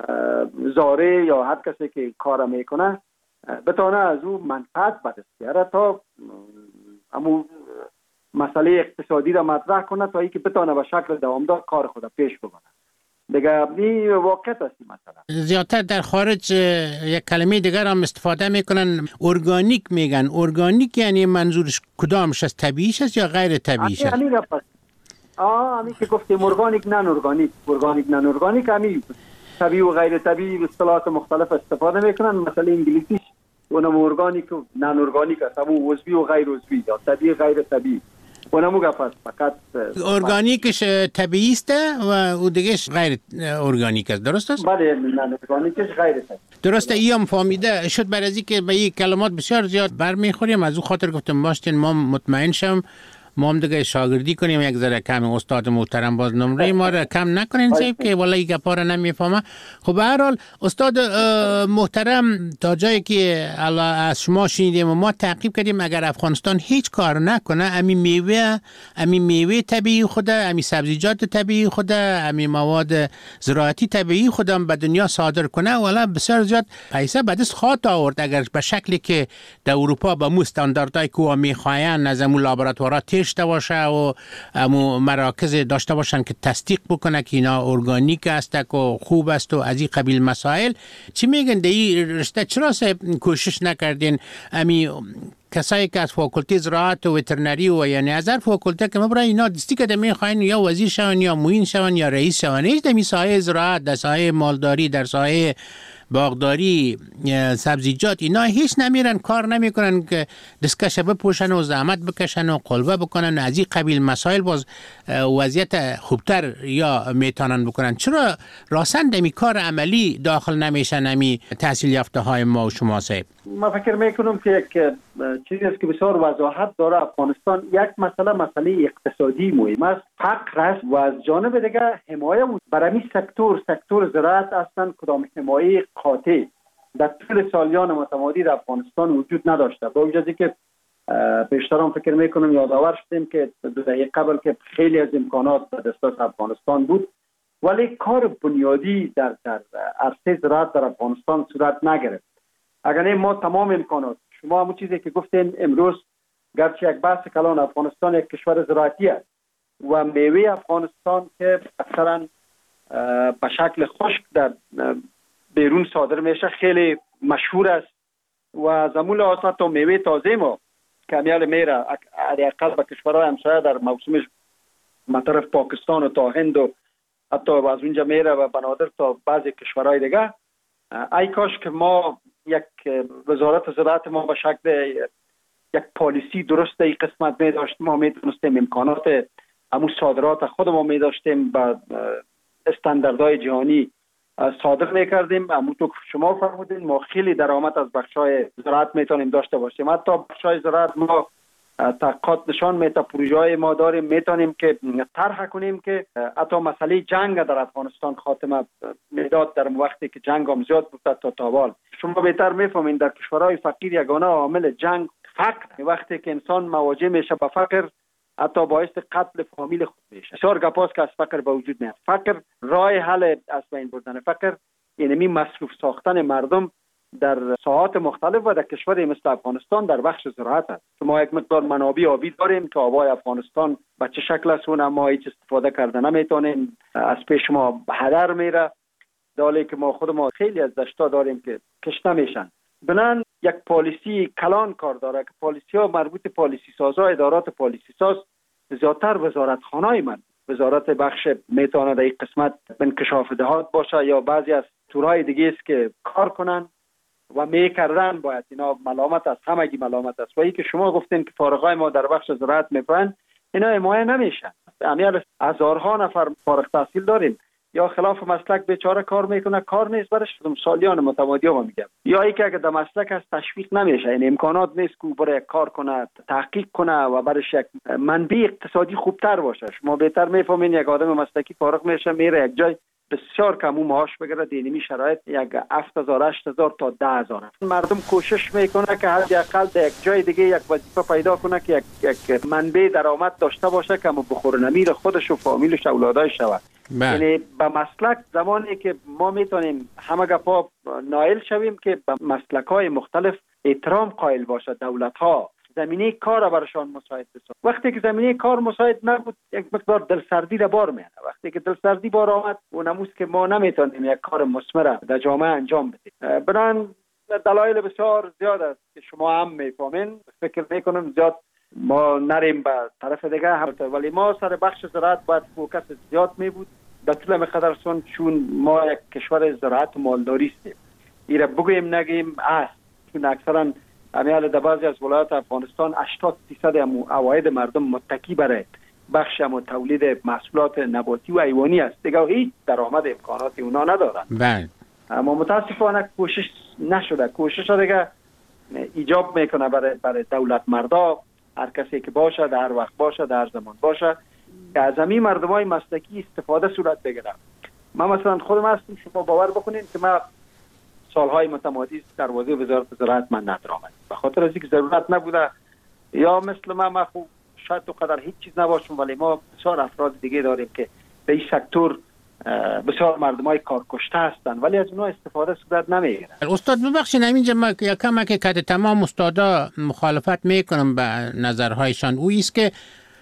زاره یا هر کسی که کار میکنه بتونه از او منفعت به دست بیاره تا امو مسئله اقتصادی را مطرح کنه تا اینکه بتونه به شکل دوامدار کار خود پیش ببره. دیگه این واقعیت است مثلا. زیادتر در خارج یک کلمه دیگر هم استفاده میکنن، ارگانیک میگن. ارگانیک یعنی منظورش کدامش است؟ طبیعیش است یا غیر طبیعیش است؟ همین که گفتیم ارگانیک نان ارگانیک، ارگانیک نان ارگانیک، همین طبیعی و غیر طبیعی به اصطلاحات مختلف استفاده میکنن. مثلا انگلیسیش اونم ارگانیک و نان ارگانیک است، همون عضوی و غیر عضوی یا طبیعی غیر طبیعی. اونم گفت فقط ارگانیکش طبیعی است و اون دیگهش غیر ارگانیک است، درست است؟ بله، نان ارگانیکش غیر طبیعی. درسته. ایم فهمیده شد. برای از اینکه به این کلمات بسیار زیاد برمیخوریم از اون خاطر گفتم باشین ما مطمئن شم ما هم دیگه شاگردی کنیم یک ذره کم. استاد محترم باز نمره ما را کم نکنین سیب که والله گپا را نمیفهمه. خب به هر حال استاد محترم تا جایی که از شما شنیدیم و ما تعقیب کردیم اگر افغانستان هیچ کار نکنه امی میوه طبیعی خود، امی سبزیجات طبیعی خود، امی مواد زراعتی طبیعی خودم به دنیا صادر کنه والا بسیار زیاد پیسه به دست خواهد آورد اگر به شکلی که در اروپا به مو استانداردهای که میخواین از امو لابراتوارات داشته باشه و امو مراکز داشته باشن که تصدیق بکنه که اینا ارگانیک است و خوب است و از این قبیل مسائل. چی میگن در این رشته چرا کوشش نکردین امی کسایی که از فاکولته زراعت و وترنری و یعنی از هر فاکولته که مبرای اینا دستی که میخواین یا وزیر شون یا معین شون یا رئیس شون، هیچ در ساحه زراعت، در ساحه مالداری، در ساحه باغداری، سبزیجات اینا هیچ نمیرن، کار نمیکنن که دستکش بپوشن و زحمت بکشن و قلبه بکنن از این قبیل مسائل باز وضعیت خوبتر یا میتونن بکنن. چرا راسن دمی کار عملی داخل نمیشن امی تحصیل یافته های ما و شما صاحب؟ ما فکر میکنم که یک چیزی است که بسیار وضاحت داره. افغانستان یک مسئله اقتصادی مهم است، فقر است و از جانب دیگه حمایه برای سکتور زراعت اصلا کدام حمایه قاطع در طول سالیان متمادی در افغانستان وجود نداشته. با وجودی که پیشترم فکر میکنم یادآور شدیم که 2 دهه قبل که خیلی از امکانات به دست افغانستان بود ولی کار بنیادی در عرصه زراعت در افغانستان صورت نگرفت. اگر ما تمام امکانات، شما همون چیزی که گفتین امروز گرچه یک بحث کلان افغانستان یک کشور زراعتی است و میوه افغانستان که اکثرا به شکل خشک در بیرون صادر میشه خیلی مشهور است و زمول آسان تا میوه تازه ما کمیال میره حداقل به کشورهای همسایه در موسمش مطرف پاکستان و تا هند و حتی از اونجا میره و بنادر تا بعضی کشورهای دیگه. ای کاش که ما یک وزارت زراعت ما به شکل یک پالیسی درست این قسمت می داشتیم، ما می تونستیم امکانات همون صادرات خود ما می داشتیم با استانداردهای جهانی صادر می کردیم. همونطور که شما فرمودین ما خیلی درآمد از بخشای زراعت می تونیم داشته باشیم. حتی بخشای زراعت ما تحقیقات نشان میده، پروژه های ما داریم میتونیم که طرح کنیم که حتی مسئله جنگ در افغانستان خاتمه میداد در وقتی که جنگ هم زیاد بود تا تاوال. شما بهتر میفهمین در کشورهای فقیر یگانه عامل جنگ فقر، وقتی که انسان مواجه میشه با فقر حتی باعث قتل فامیل خود میشه. بسیار گپاست که از فقر به وجود میاد. فقر راه حل از بین بردن فقر یعنی مصروف ساختن مردم در ساحات مختلف و در کشوری مثل افغانستان در بخش زراعت است. ما یک مقدار منابع آبی داریم که آبای افغانستان به چه شکل است اون ما هیچ استفاده کرده نمیتونیم، از پیش ما هدر میره، دالی که ما خود ما خیلی از دشتا داریم که کشته میشن. بنان یک پالیسی کلان کار داره که پالیسی ها مربوط پالیسی سازا، ادارات پالیسی ساز زیادتر وزارتخانه‌های من وزارت بخش میتونه در این قسمت انکشاف دهات باشه یا بعضی از تورهای دیگه است که کار کنن و میکردن. باید اینا ملامت است، همگی ملامت است. و ای که شما گفتین که فارغای ما در بخش زراعت میکنن، اینا حمایه نمیشن. امیال هزارها نفر فارغ تحصیل داریم یا خلاف مسلک بیچاره کار میکنه، کار نیست برش. سالیان متمادی ها میگم، یا ای که اگه در مسلک از تشویق نمیشه، این امکانات نیست که برای کار کنه، تحقیق کنه و برش یک منبع اقتصادی خوبتر باشه. شما بهتر میفهمین یک آدم مسلکی فارغ میشه میره یک جای بسیار کمو معاش بگیره، دینمی شرایط یک 7000 8000 تا 10000. مردم کوشش میکنه که حداقل در یک جای دیگه یک وظیفه پیدا کنه که یک منبع درآمد داشته باشه که بخور نمیر خودش و فامیلش و اولادای شود. یعنی به مسلک زمانی که ما میتونیم همه گپا نائل شویم که به مسلک‌های مختلف احترام قائل باشه دولت‌ها، زمینه کار برشان مساعد بسازد. وقتی که زمینه کار مساعد نبود، یک مقدار دلسردی را بار میاره. وقتی که دلسردی بار آمد، اونموست که ما نمیتونیم یک کار مثمر در جامعه انجام بدیم. بران دلایل بسیار زیاد است که شما هم میفهمین. فکر میکنم زیاد ما نریم به طرف دیگه، ولی ما سر بخش زراعت باید فوکس زیاد می بود. در طول مقدرسون چون ما یک کشور زراعت و مالداری هستیم، ایره بگویم نگیم است، چون اکثرا امیال در بعضی از ولایات افغانستان 80% عواید مردم متکی برای بخش تولید محصولات نباتی و حیوانی است. دیگه هیچ درآمد امکاناتی اونا ندارن. بله. اما متاسفانه کوشش نشده. کوشش دیگه ایجاب میکنه برای دولت مردا، هر کسی که باشه، در وقت باشه، در زمان باشه، که از همین مردمای مسلکی استفاده صورت بگیره. من مثلا خودم هستم، شما باور بکنین که من سالهای متمادی در وظیفه وزارت زراعت من ندارم، به خاطر از اینکه ضرورت نبوده، یا مثل من خوب شاید تو قدر هیچ چیز نباشم، ولی ما بسیار افراد دیگه داریم که به این سکتور بسیار مردمای کار کشته هستند، ولی از اونها استفاده صورت نمیگیره. استاد ببخشید، اینجا ما یکم که تمام استادا مخالفت میکنم به نظرهایشان. او است که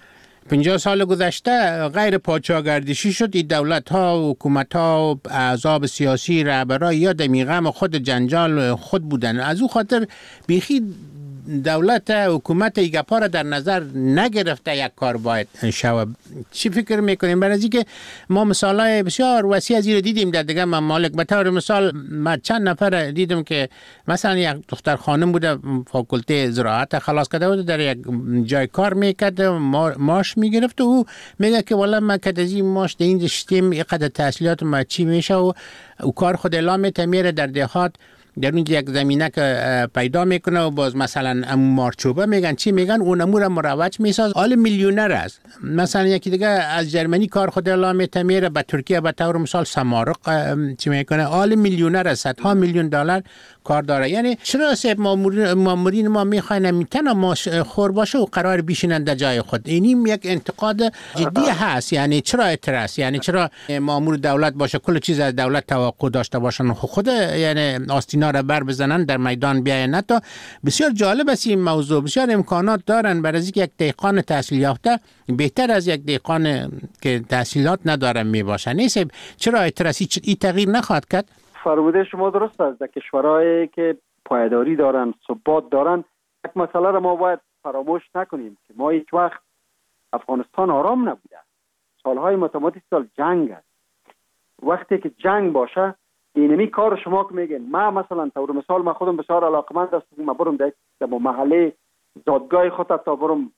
50 سال گذشته غیر پادشاهگردشی شد. این دولت ها و حکومت ها و احزاب سیاسی رهبرای یا دمیغم خود جنجال خود بودن. از او خاطر بیخی دولت حکومت ایگپا را در نظر نگرفته یک کار باید شود. چی فکر میکنیم؟ برای اینکه ما مثالای بسیار وسیع از این دیدیم در دیگه ممالک. به طور مثال من چند نفر دیدم که مثلا یک دختر خانم بوده، فاکولته زراعت خلاص کرده بود، در یک جای کار میکرد، ماش میگرفت و او میگه که والا من که از این ماش در این سیستم اینقدر تحصیلات ما چی میشه و کار خود اعلام میره در دهات در اونجا یک زمینه که پیدا میکنه و باز مثلا مارچوبه میگن چی میگن، اون امور مروج میساز. حال میلیونر است. مثلا یکی دیگه از جرمنی کار خود اعلام میره، به ترکیه به طور مثال سمارق چی میکنه، حال میلیونر است، صدها میلیون دلار کار داره. یعنی چرا سب مامورین ما میخواین میتونه ماش خور باشه و قرار بشینن در جای خود؟ اینیم یک انتقاد جدی هست. یعنی چرا اعتراض؟ یعنی چرا مامور دولت باشه کل چیز از دولت توقع داشته باشن، خود یعنی آستینا را بر بزنن در میدان بیاین؟ نه تا بسیار جالب است این موضوع. بسیار امکانات دارن برای اینکه یک دهقان تحصیل یافته بهتر از یک دهقان که تحصیلات نداره میباشه. نیست چرا اعتراضی این تغییر نخواهد کرد؟ فرموده شما درست است. در کشورهایی که پایداری دارن، ثبات دارن، یک مسئله را ما باید فراموش نکنیم که ما هیچ وقت افغانستان آرام نبوده. سالهای متمادی سال جنگ است. وقتی که جنگ باشه اینمی کار شما که میگین، من مثلا طور مثال من خودم بسیار علاقمند هستم، من برم در محله دادگاه خود تا برم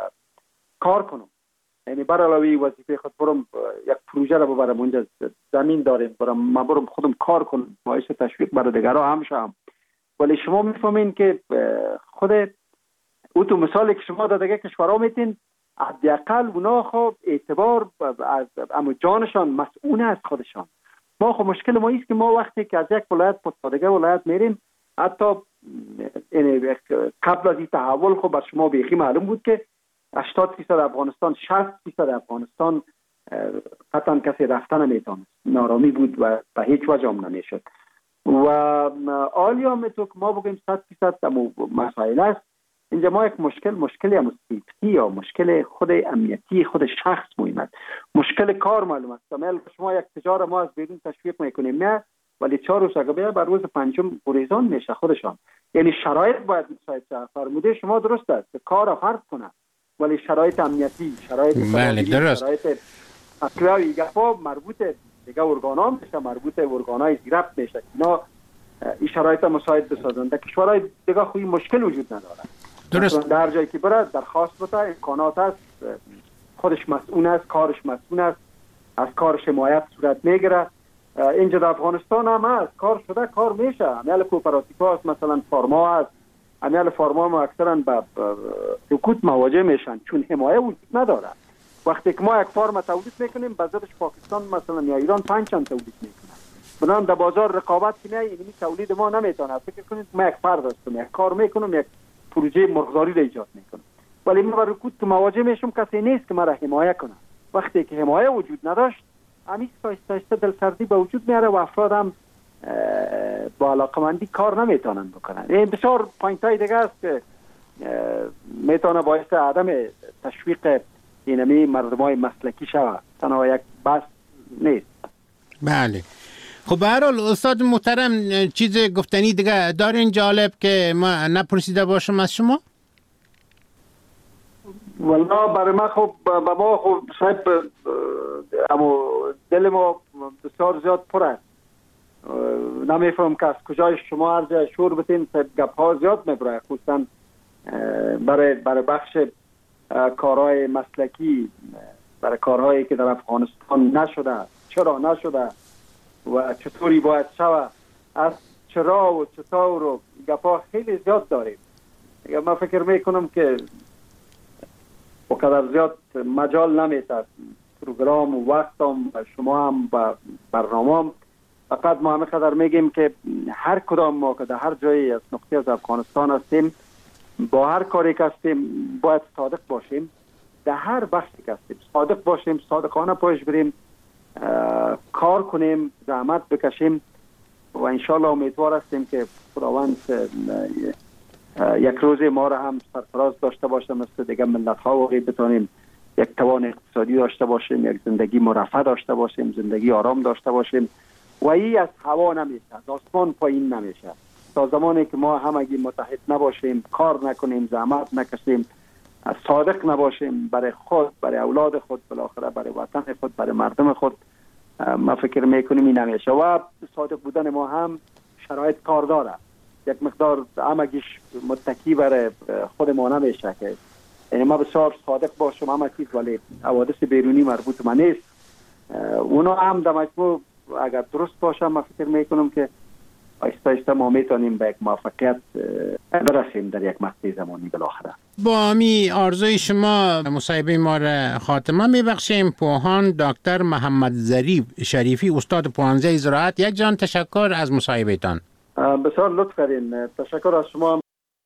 کار کنم، یعنی بر علاوه وظیفه خود برم یک پروژه را ببرم، اونجا زمین داریم، من برم خودم کار کنم، باعث تشویق برای دیگرها هم شم. ولی شما میفهمین که خود او تو مثالی که شما دادگه کشورها میتین، حداقل اونا خب اعتبار از اما جانشان مسئول از خودشان. ما خب مشکل ما است که ما وقتی که از یک ولایت به دیگه ولایت میریم، حتی قبل از این تحول خب بر شما بیخی معلوم بود که 80% افغانستان، 60% افغانستان قطعا کسی رفتن نمیتونه، نارامی بود و به هیچ وجه هم نمیشد. و آلیا میتو که ما بگیم 100% مسائل است. اینجا ما یک مشکلی هم سیفتی یا مشکل خود امنیتی خود شخص مهم است. مشکل کار معلوم است. شما یک تجار ما از بیرون تشویق میکنیم نه، ولی 4 روز اگه بیا بر روز پنجم گریزان میشه خودشان. یعنی شرایط باید مساعد شه. فرموده شما درست است که کار فرض کنه، ولی شرایط امنیتی، شرایط بله درست. شرایط اکلاوی گفا مربوط دیگه ارگانا میشه، مربوط ارگانای زیرفت میشه. اینا این شرایط مساعد بسازن. در کشورهای دیگه خوی مشکل وجود نداره. درست. در جایی که برد درخواست بده، امکانات هست، خودش مسئول است، کارش مسئول است، از کارش حمایت صورت میگیره. اینجا در افغانستان هم هست، کار شده، کار میشه. امیال کوپراتیف هست، مثلا فارما هست. امیال فارما ما اکثرا به رکود مواجه میشن چون حمایه وجود نداره. وقتی که ما یک فارم تولید میکنیم بازارش پاکستان مثلا یا ایران 5 چند تولید میکنه. بنابراین در بازار رقابت کنه، این تولید ما نمیتونه. فکر کنید ما یک فرد هستم، یک کار میکنم، یک پروژه مرغداری را ایجاد میکنم، ولی من با رکود که مواجه میشم کسی نیست که مرا حمایه کنه. وقتی که حمایه وجود نداشت، همیشه آهسته دلسردی به وجود میاره و افراد هم با علاقمندی کار نمیتونن بکنن. این بسیار پوینتای دیگه است که میتونه باعث عدم تشویق اینمی مردمای مسلکی شود. تنها یک بحث نیست. بله. خب به هر حال استاد محترم چیز گفتنی دیگه دارین جالب که ما نپرسیده باشم از شما؟ والله برای ما خب با ما خب صاحب اما دل ما بسیار زیاد پر است. نمیفهم که از کجای شما عرض شور بتین گپ ها زیاد میبره، خصوصا برای بخش کارهای مسلکی، برای کارهایی که در افغانستان نشده، چرا نشده و چطوری باید شود، از چرا و چطور و گپ ها خیلی زیاد داریم. من فکر میکنم که وقدر زیاد مجال نمیتر پروگرام و وقتم شما هم با برنامه. فقط ما همه قدر میگیم که هر کدام ما که در هر جایی از نقطه از افغانستان هستیم، با هر کاری که هستیم باید صادق باشیم. در هر بخشی که هستیم صادق باشیم، صادقانه پایش بریم، کار کنیم، زحمت بکشیم و انشالله امیدوار هستیم که خداوند یک روز ما را هم سرفراز داشته باشه، مثل دیگه ملت ها واقعی بتانیم یک توان اقتصادی داشته باشیم، یک زندگی مرفه داشته باشیم، زندگی آرام داشته باشیم. و این از هوا نمیشه، از آسمان پایین نمیشه. تا زمانی که ما همگی متحد نباشیم، کار نکنیم، زحمت نکشیم، صادق نباشیم برای خود، برای اولاد خود، بالاخره برای وطن خود، برای مردم خود، ما فکر میکنیم این نمیشه. و صادق بودن ما هم شرایط کار داره. یک مقدار همگیش متکی برای خود ما نمیشه که یعنی ما بسیار صادق باشم همه چیز، ولی حوادث بیرونی مربوط ما نیست. اونا هم در مجموع اگر درست باشه من فکر میکنم که آیسته آیسته ما میتونیم به یک موفقیت برسیم در یک مقطع زمانی بالاخره. با می آرزوی شما مصاحبه ما را خاتمه میبخشیم. پوهان دکتر محمد ظریف شریفی، استاد پوهنځی زراعت، یک جان تشکر از مصاحبه تان. بسیار لطف کردین. تشکر از شما.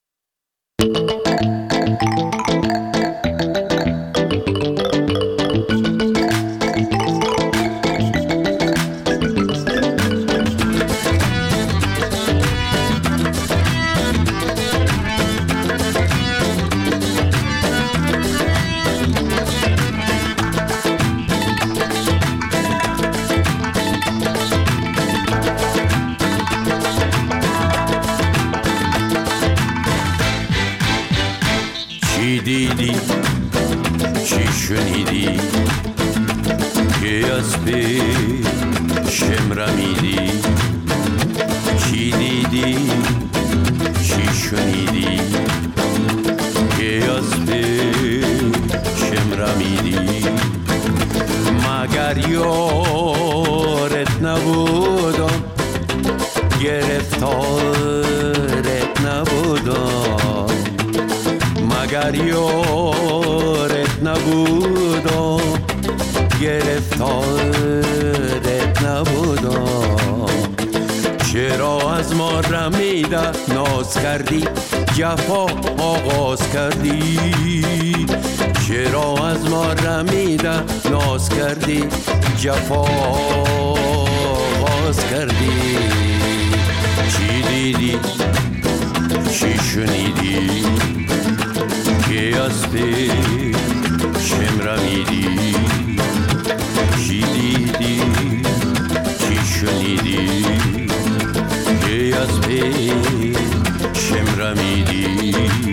دیدی چی شنیدی که از پیشم رمیدی؟ چی دیدی چی شنیدی که از پیشم رمیدی؟ مگر یارت نبودم، گرفتارت نبودم، مگر یارت نبودم، گرفتارت نبودم. چرا از ما رمیده ناز کردی، جفا آغاز کردی؟ چرا از ما رمیده ناز کردی، جفا آغاز کردی؟ چی دیدی چی شنیدی که از پیشم رمیدی؟ چی دیدی چی شنیدی که از پیشم رمیدی؟